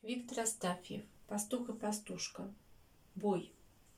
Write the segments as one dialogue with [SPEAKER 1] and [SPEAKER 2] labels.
[SPEAKER 1] Виктор Астафьев. Пастух и пастушка. Бой.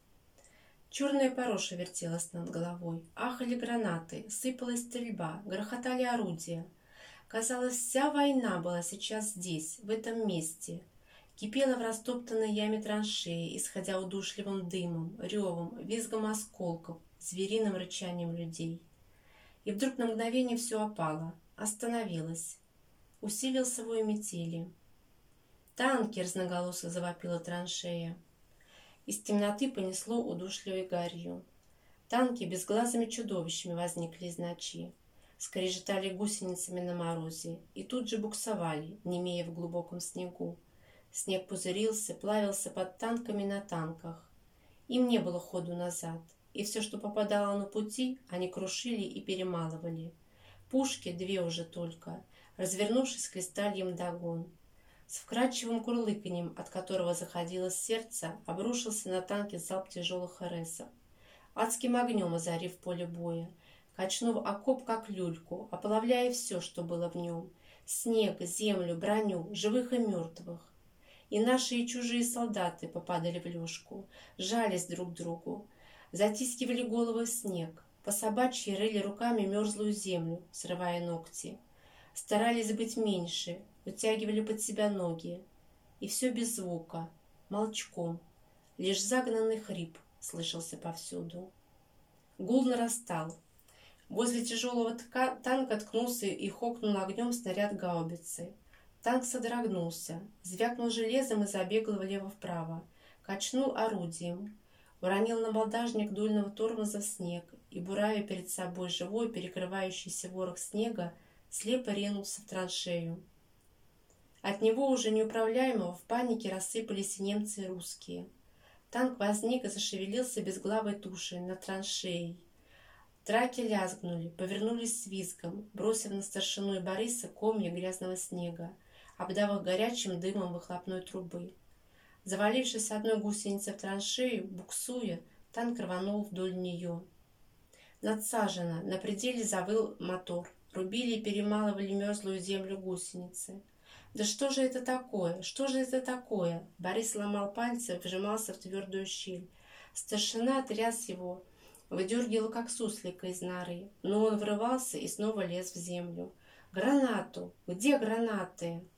[SPEAKER 1] Черная пороша вертелась над головой. Ахали гранаты, сыпалась стрельба, грохотали орудия. Казалось, вся война была сейчас здесь, в этом месте. Кипела в растоптанной яме траншеи, исходя удушливым дымом, ревом, визгом осколков, звериным рычанием людей. И вдруг на мгновение все опало, остановилось. Усилился вой метели. «Танки!» — разноголосо завопила траншея. Из темноты понесло удушливой гарью. Танки безглазыми чудовищами возникли из ночи, скрежетали гусеницами на морозе и тут же буксовали, немея в глубоком снегу. Снег пузырился, плавился под танками на танках. Им не было ходу назад, и все, что попадало на пути, они крушили и перемалывали. Пушки, две уже только, развернувшись, хлестали им вдогон. С вкрадчивым курлыканьем, от которого заходилось сердце, обрушился на танки залп тяжелых РСов. Адским огнем озарив поле боя, качнув окоп как люльку, оплавляя все, что было в нем: снег, землю, броню, живых и мертвых. И наши, и чужие солдаты попадали в лёжку, жались друг к другу, затискивали головы в снег, по-собачьи рыли руками мерзлую землю, срывая ногти. Старались быть меньше, вытягивали под себя ноги. И все без звука, молчком. Лишь загнанный хрип слышался повсюду. Гул нарастал. Возле тяжелого танка ткнулся и хокнул огнем снаряд гаубицы. Танк содрогнулся, звякнул железом и забегал влево-вправо, качнул орудием, уронил на балдажник дульного тормоза в снег и, буравя перед собой живой, перекрывающийся ворох снега, слепо ринулся в траншею. От него уже неуправляемого в панике рассыпались и немцы, и русские. Танк возник и зашевелился безглавой тушей над траншеей. Траки лязгнули, повернулись с визгом, бросив на старшину и Бориса комья грязного снега, обдав их горячим дымом выхлопной трубы. Завалившись одной гусеницей в траншею, буксуя, танк рванул вдоль нее. Надсаженно, на пределе завыл мотор. Рубили и перемалывали мерзлую землю гусеницы. «Да что же это такое? Что же это такое?» Борис ломал пальцы, вжимался в твердую щель. Старшина тряс его, выдергивал как суслика из норы, но он врывался и снова лез в землю. «Гранату! Где гранаты?»